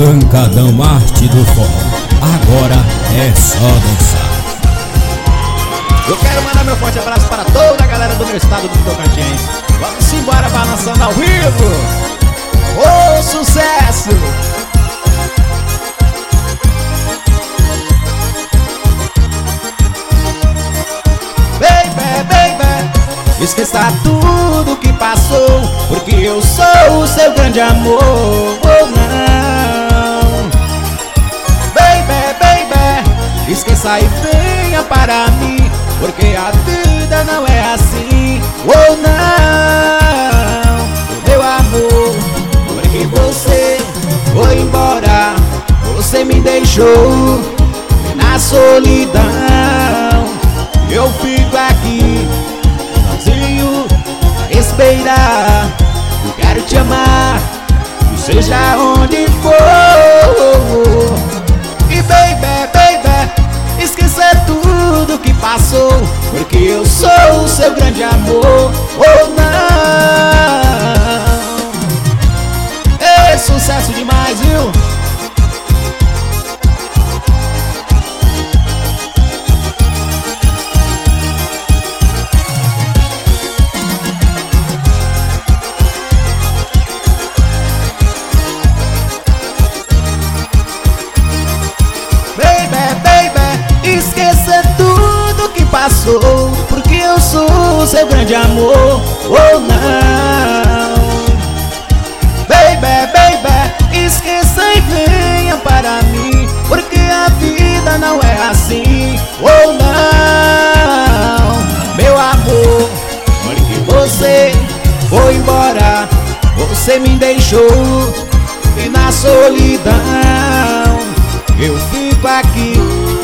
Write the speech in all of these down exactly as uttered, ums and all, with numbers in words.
Pancadão, arte do forró. Agora é só dançar. Eu quero mandar meu forte abraço para toda a galera do meu estado do Tocantins. Vamos embora balançando ao vivo. Ô, sucesso! Baby, baby, esqueça tudo que passou, porque eu sou o seu grande amor. Oh, não. Baby, baby, esqueça e venha para mim, porque a vida não é assim. Oh, não, meu amor, porque você foi embora, você me deixou na solidão. Eu fico aqui sozinho a esperar. Eu quero te amar, seja onde for. E baby, baby, esqueça tudo que passou, porque eu sou o seu grande amor. Oh, não. É sucesso demais, viu? Esqueça tudo que passou, porque eu sou o seu grande amor. Oh, não. Baby, baby, esqueça e venha para mim, porque a vida não é assim. Oh, não, meu amor, porque você foi embora, você me deixou e na solidão eu fico aqui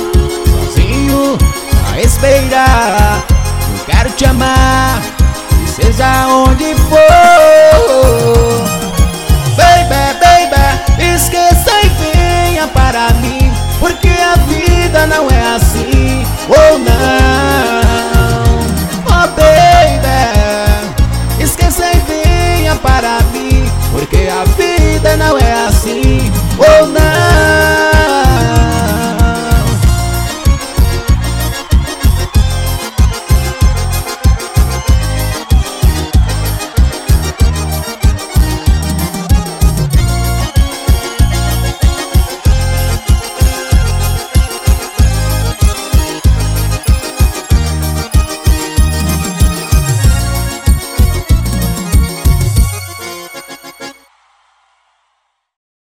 a esperar. Eu quero te amar, seja onde for.